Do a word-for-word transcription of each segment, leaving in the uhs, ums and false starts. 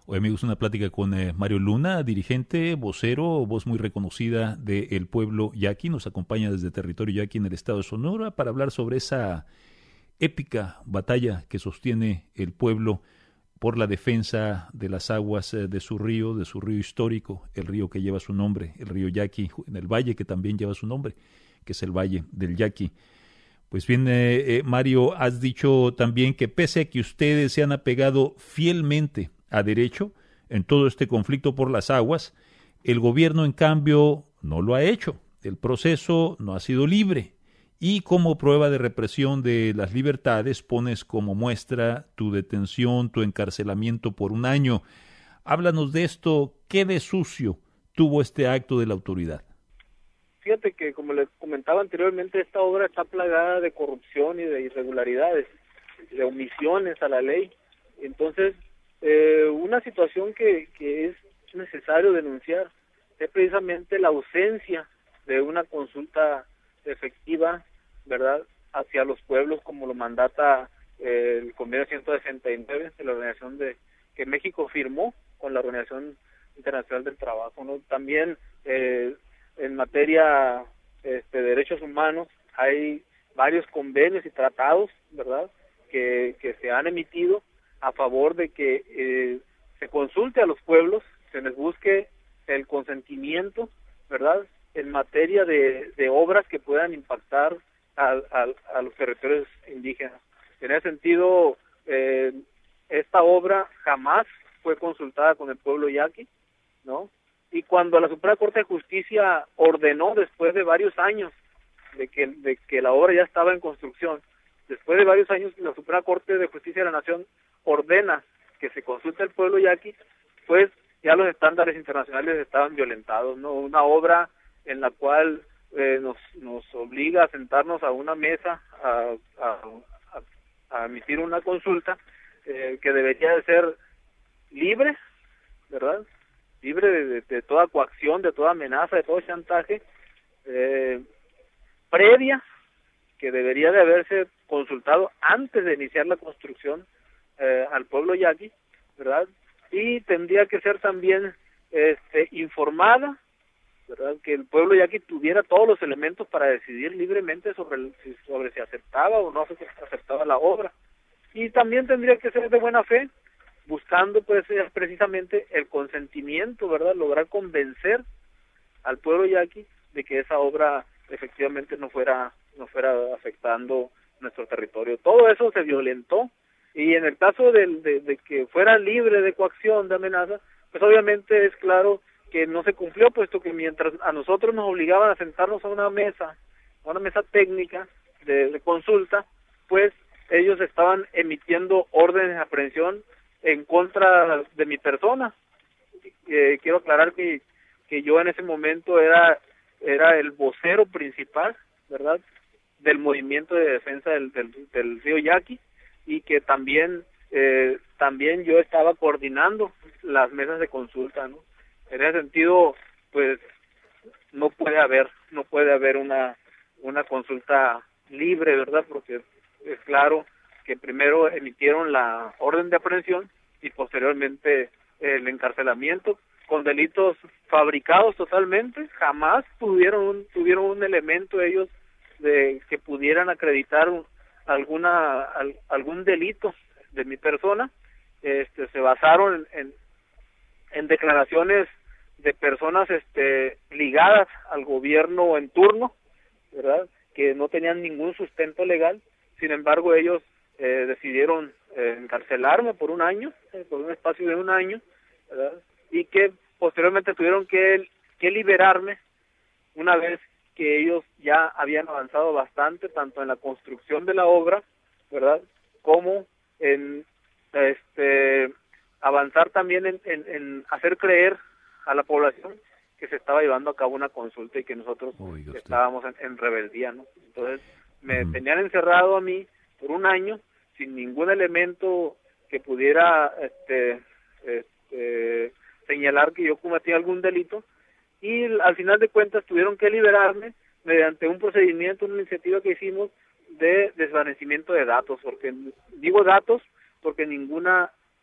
Hoy, amigos, una plática con eh, Mario Luna, dirigente, vocero, voz muy reconocida del pueblo yaqui. Nos acompaña desde territorio yaqui en el estado de Sonora para hablar sobre esa épica batalla que sostiene el pueblo por la defensa de las aguas eh, de su río, de su río histórico, el río que lleva su nombre, el río Yaqui, en el valle que también lleva su nombre, que es el Valle del Yaqui. Pues bien, eh, eh, Mario, has dicho también que pese a que ustedes se han apegado fielmente a derecho en todo este conflicto por las aguas, el gobierno en cambio no lo ha hecho. El proceso no ha sido libre y como prueba de represión de las libertades pones como muestra tu detención, tu encarcelamiento por un año. Háblanos de esto, ¿qué de sucio tuvo este acto de la autoridad? Fíjate que, como les comentaba anteriormente, esta obra está plagada de corrupción y de irregularidades, de omisiones a la ley. Entonces, eh, una situación que, que es necesario denunciar es precisamente la ausencia de una consulta efectiva, ¿verdad?, hacia los pueblos, como lo mandata eh, el convenio ciento sesenta y nueve de la organización de que México firmó con la Organización Internacional del Trabajo, ¿no? También eh, en materia este, de derechos humanos hay varios convenios y tratados, ¿verdad?, que, que se han emitido a favor de que eh, se consulte a los pueblos, se les busque el consentimiento, ¿verdad?, en materia de, de obras que puedan impactar a, a, a los territorios indígenas. En ese sentido, eh, esta obra jamás fue consultada con el pueblo yaqui, ¿no? Y cuando la Suprema Corte de Justicia ordenó, después de varios años de que, de que la obra ya estaba en construcción, después de varios años la Suprema Corte de Justicia de la Nación ordena que se consulte al pueblo yaqui, pues ya los estándares internacionales estaban violentados, ¿no? Una obra en la cual eh, nos nos obliga a sentarnos a una mesa a, a, a, a emitir una consulta eh, que debería de ser libre, ¿verdad?, libre de, de, de toda coacción, de toda amenaza, de todo chantaje, eh, previa, que debería de haberse consultado antes de iniciar la construcción eh, al pueblo yaqui, ¿verdad?, y tendría que ser también este, informada, ¿verdad?, que el pueblo yaqui tuviera todos los elementos para decidir libremente sobre, el, sobre si aceptaba o no aceptaba la obra, y también tendría que ser de buena fe, buscando pues precisamente el consentimiento, ¿verdad?, lograr convencer al pueblo yaqui de que esa obra efectivamente no fuera no fuera afectando nuestro territorio. Todo eso se violentó, y en el caso de, de, de que fuera libre de coacción, de amenaza, pues obviamente es claro que no se cumplió, puesto que mientras a nosotros nos obligaban a sentarnos a una mesa, a una mesa técnica de, de consulta, pues ellos estaban emitiendo órdenes de aprehensión en contra de mi persona. Eh, quiero aclarar que, que yo en ese momento era era el vocero principal, ¿verdad?, del movimiento de defensa del, del, del río Yaqui, y que también eh, también yo estaba coordinando las mesas de consulta, ¿no? En ese sentido, pues no puede haber no puede haber una una consulta libre, ¿verdad?, porque es claro que primero emitieron la orden de aprehensión y posteriormente el encarcelamiento con delitos fabricados totalmente. Jamás tuvieron un, tuvieron un elemento ellos de que pudieran acreditar un, alguna al, algún delito de mi persona. Este se basaron en, en, en declaraciones de personas este ligadas al gobierno en turno, ¿verdad?, que no tenían ningún sustento legal. Sin embargo, ellos eh, decidieron eh, encarcelarme por un año, eh, por un espacio de un año, ¿verdad?, y que posteriormente tuvieron que, que liberarme una vez que ellos ya habían avanzado bastante, tanto en la construcción de la obra, ¿verdad?, como en este avanzar también en, en, en hacer creer a la población que se estaba llevando a cabo una consulta y que nosotros Oiga, estábamos en, en rebeldía, ¿no? Entonces me uh-huh. tenían encerrado a mí por un año sin ningún elemento que pudiera este, este señalar que yo cometí algún delito, y al final de cuentas tuvieron que liberarme mediante un procedimiento, una iniciativa que hicimos, de desvanecimiento de datos, porque digo datos porque ninguna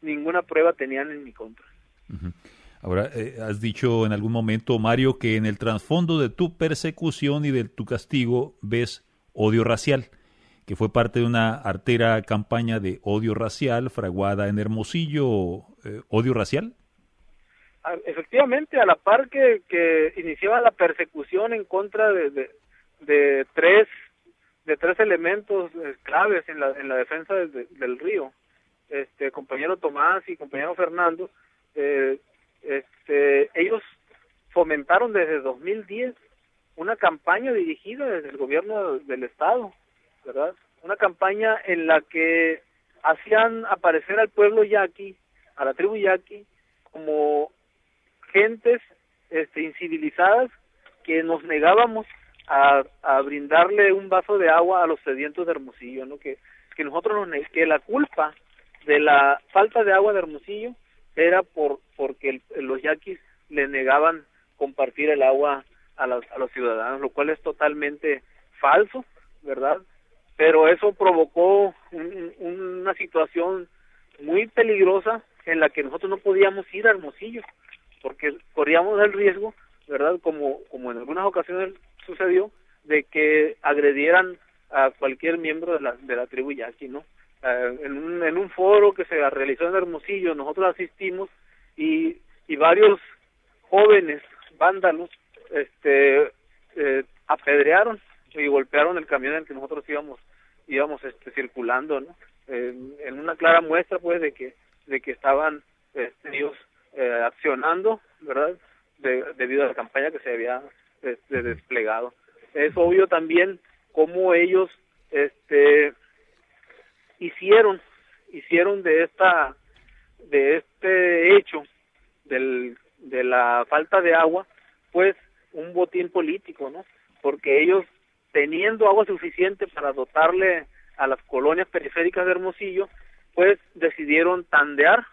ninguna prueba tenían en mi contra. Uh-huh. Ahora, eh, has dicho en algún momento, Mario, que en el trasfondo de tu persecución y de tu castigo ves odio racial, que fue parte de una artera campaña de odio racial fraguada en Hermosillo. Eh, ¿Odio racial? Efectivamente, a la par que, que iniciaba la persecución en contra de, de, de tres de tres elementos eh, claves en la en la defensa de, de, del río, este compañero Tomás y compañero Fernando, eh, este ellos fomentaron desde dos mil diez una campaña dirigida desde el gobierno del estado, ¿verdad? Una campaña en la que hacían aparecer al pueblo yaqui, a la tribu yaqui, como gentes este, incivilizadas que nos negábamos a, a brindarle un vaso de agua a los sedientos de Hermosillo, ¿no? Que, que nosotros nos que la culpa de la falta de agua de Hermosillo era por porque el, los yaquis le negaban compartir el agua a los, a los ciudadanos, lo cual es totalmente falso, ¿verdad? Pero eso provocó un, una situación muy peligrosa en la que nosotros no podíamos ir a Hermosillo, porque corríamos el riesgo, ¿verdad? Como como en algunas ocasiones sucedió, de que agredieran a cualquier miembro de la de la tribu yaqui, ¿no? Uh, en un en un foro que se realizó en Hermosillo, nosotros asistimos y y varios jóvenes vándalos este eh, apedrearon y golpearon el camión en el que nosotros íbamos íbamos este circulando, ¿no? Eh, en una clara muestra, pues, de que de que estaban este, ellos eh, accionando, ¿verdad? De, debido a la campaña que se había este, desplegado. Es obvio también cómo ellos este hicieron hicieron de esta de este hecho del de la falta de agua, pues, un botín político, ¿no? Porque ellos, teniendo agua suficiente para dotarle a las colonias periféricas de Hermosillo, pues decidieron tandear,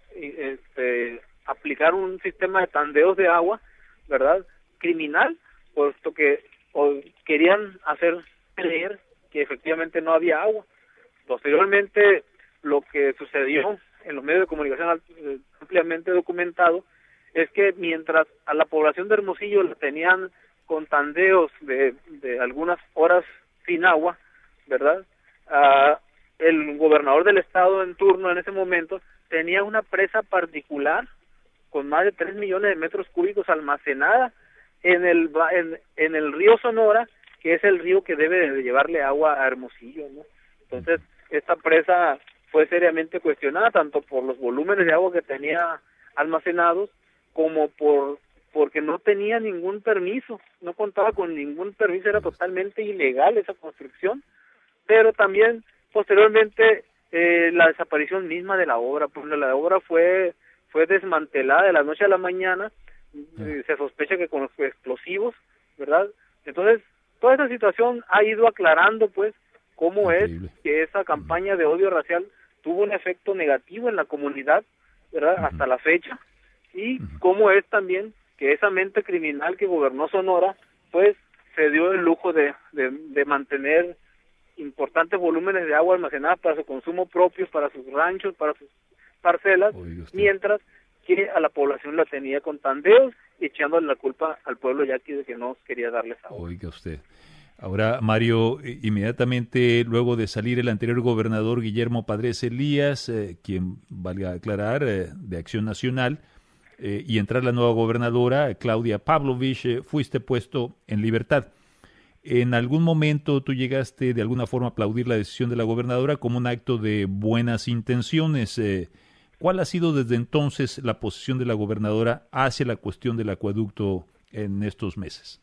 este, aplicar un sistema de tandeos de agua, ¿verdad? Criminal, puesto que o, querían hacer creer que efectivamente no había agua. Posteriormente, lo que sucedió en los medios de comunicación eh, ampliamente documentado es que mientras a la población de Hermosillo la tenían con tandeos de, de algunas horas sin agua, ¿verdad? Uh, el gobernador del estado en turno en ese momento tenía una presa particular con más de tres millones de metros cúbicos almacenada en el en, en el río Sonora, que es el río que debe de llevarle agua a Hermosillo, ¿no? Entonces, esta presa fue seriamente cuestionada tanto por los volúmenes de agua que tenía almacenados como por porque no tenía ningún permiso, no contaba con ningún permiso, era totalmente ilegal esa construcción, pero también posteriormente eh, la desaparición misma de la obra, pues la obra fue fue desmantelada de la noche a la mañana, eh, se sospecha que con los explosivos, ¿verdad? Entonces, toda esta situación ha ido aclarando, pues, cómo Increíble. es que esa campaña de odio racial tuvo un efecto negativo en la comunidad, ¿verdad? Uh-huh. Hasta la fecha, y uh-huh. cómo es también que esa mente criminal que gobernó Sonora, pues, se dio el lujo de, de, de mantener importantes volúmenes de agua almacenadas para su consumo propio, para sus ranchos, para sus parcelas, mientras que a la población la tenía con tandeos y echándole la culpa al pueblo yaqui de que no quería darles agua. Oiga usted. Ahora, Mario, inmediatamente luego de salir el anterior gobernador Guillermo Padres Elías, eh, quien, valga aclarar, eh, de Acción Nacional, eh, y entrar la nueva gobernadora, Claudia Pavlovich, eh, fuiste puesto en libertad. ¿En algún momento tú llegaste de alguna forma a aplaudir la decisión de la gobernadora como un acto de buenas intenciones? Eh, ¿Cuál ha sido desde entonces la posición de la gobernadora hacia la cuestión del acueducto en estos meses?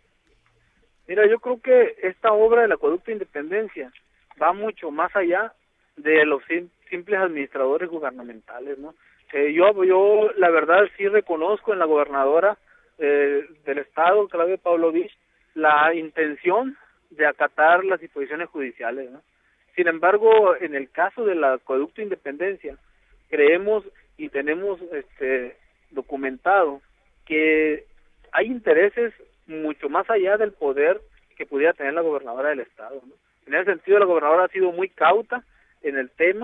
Mira, yo creo que esta obra del acueducto Independencia va mucho más allá de los sim- simples administradores gubernamentales, ¿no? Eh, yo, yo, la verdad, sí reconozco en la gobernadora eh, del estado, Claudia Pavlovich, la intención de acatar las disposiciones judiciales, ¿no? Sin embargo, en el caso del acueducto Independencia, creemos y tenemos este documentado que hay intereses mucho más allá del poder que pudiera tener la gobernadora del estado, ¿no? En ese sentido, la gobernadora ha sido muy cauta en el tema,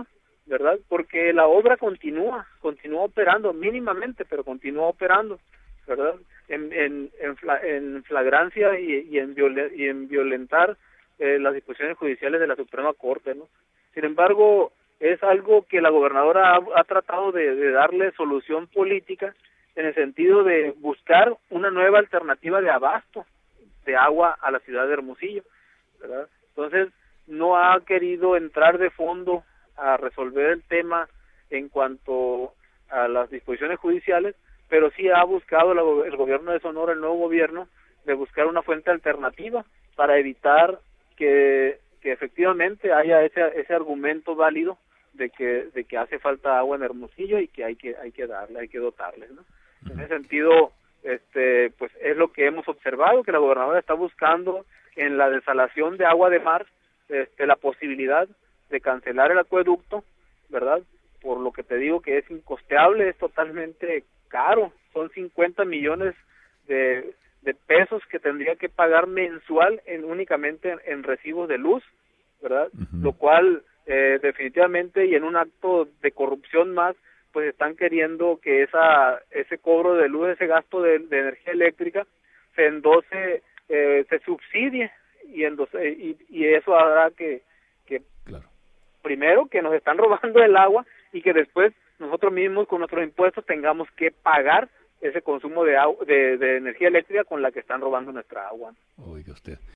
¿verdad? Porque la obra continúa, continúa operando mínimamente, pero continúa operando, ¿verdad? En, en, en, fla, en flagrancia y, y, en violen, y en violentar eh, las disposiciones judiciales de la Suprema Corte, ¿no? Sin embargo, es algo que la gobernadora ha, ha tratado de, de darle solución política en el sentido de buscar una nueva alternativa de abasto de agua a la ciudad de Hermosillo, ¿verdad? Entonces, no ha querido entrar de fondo a resolver el tema en cuanto a las disposiciones judiciales, pero sí ha buscado la, el gobierno de Sonora, el nuevo gobierno, de buscar una fuente alternativa para evitar que, que efectivamente haya ese ese argumento válido de que de que hace falta agua en Hermosillo y que hay que hay que darle, hay que dotarles, ¿no? En ese sentido, este pues es lo que hemos observado, que la gobernadora está buscando en la desalación de agua de mar este la posibilidad de cancelar el acueducto, ¿verdad? Por lo que te digo que es incosteable, es totalmente caro, son cincuenta millones de, de pesos que tendría que pagar mensual en únicamente en, en recibos de luz, ¿verdad? Uh-huh. Lo cual eh, definitivamente y en un acto de corrupción más, pues están queriendo que esa ese cobro de luz, ese gasto de, de energía eléctrica se endose, eh, se subsidie y, endose, y, y eso hará que, que claro. Primero que nos están robando el agua y que después nosotros mismos con nuestros impuestos tengamos que pagar ese consumo de, agua, de, de energía eléctrica con la que están robando nuestra agua. Oiga usted.